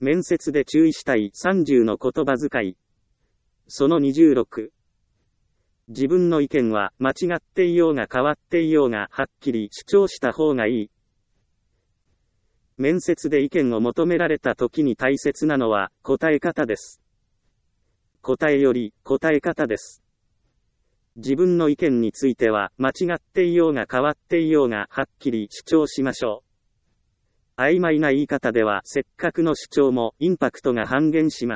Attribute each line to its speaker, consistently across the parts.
Speaker 1: 面接で注意したい30の言葉遣い。その26。自分の意見は間違っていようが変わっていようがはっきり主張した方がいい。面接で意見を求められた時に大切なのは答え方です。答えより答え方です。自分の意見については間違っていようが変わっていようがはっきり主張しましょう。曖昧な言い方ではせっかくの主張もインパクトが半減します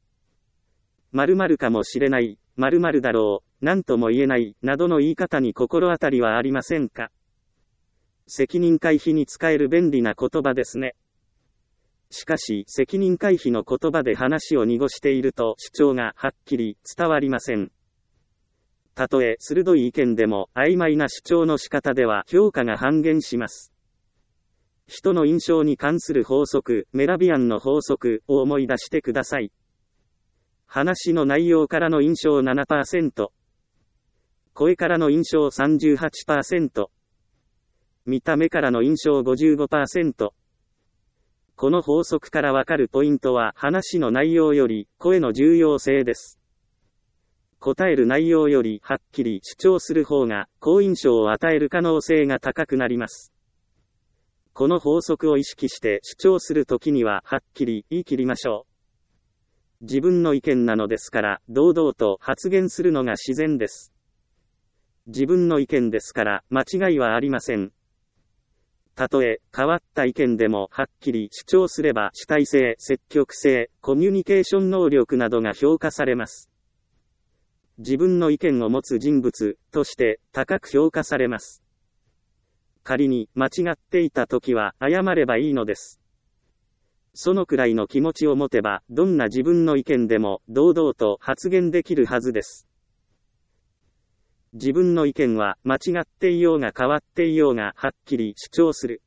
Speaker 1: 。〇〇かもしれない、〇〇だろう、なんとも言えない、などの言い方に心当たりはありませんか？責任回避に使える便利な言葉ですね。しかし、責任回避の言葉で話を濁していると主張がはっきり伝わりません。たとえ鋭い意見でも曖昧な主張の仕方では評価が半減します。人の印象に関する法則、メラビアンの法則を思い出してください。話の内容からの印象 7%、声からの印象 38%、見た目からの印象 55%。この法則からわかるポイントは話の内容より声の重要性です。答える内容よりはっきり主張する方が好印象を与える可能性が高くなります。この法則を意識して主張するときにははっきり言い切りましょう。自分の意見なのですから堂々と発言するのが自然です。自分の意見ですから間違いはありません。たとえ変わった意見でもはっきり主張すれば主体性、積極性、コミュニケーション能力などが評価されます。自分の意見を持つ人物として高く評価されます。仮に間違っていたときは謝ればいいのです。そのくらいの気持ちを持てばどんな自分の意見でも堂々と発言できるはずです。自分の意見は間違っていようが変わっていようがはっきり主張する。